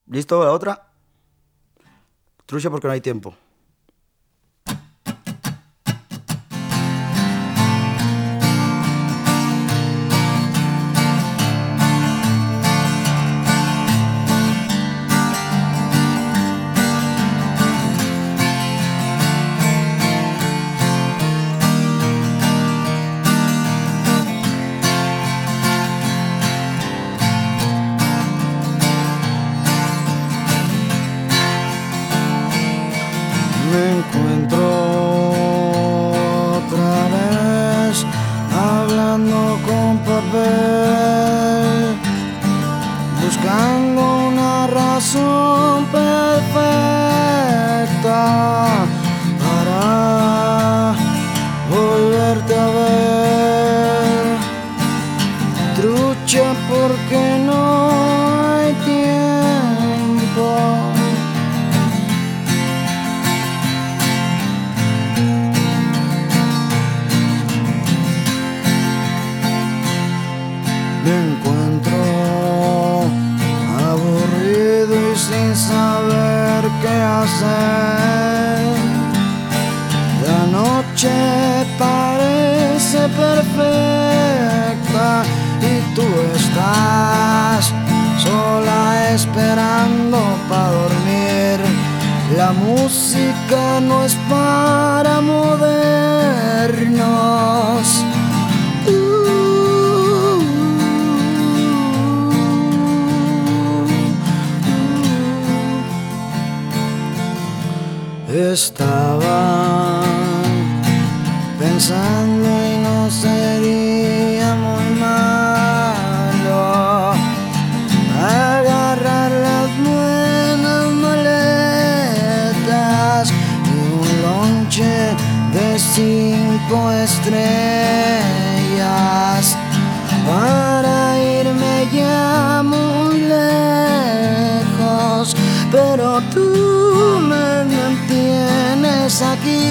¿Listo? ¿La otra? Trucha porque no hay tiempo. Me encuentro otra vez hablando con papel, buscando una razón perfecta para volverte a ver. Trucha porque no hay tiempo. Me encuentro aburrido y sin saber qué hacer. La noche parece perfecta y tú estás sola esperando para dormir. La música no es para modernos. Estaba pensando y no sería muy malo agarrar las buenas maletas y un lonche de 5 estrellas para irme ya muy lejos, pero tú me mantienes aquí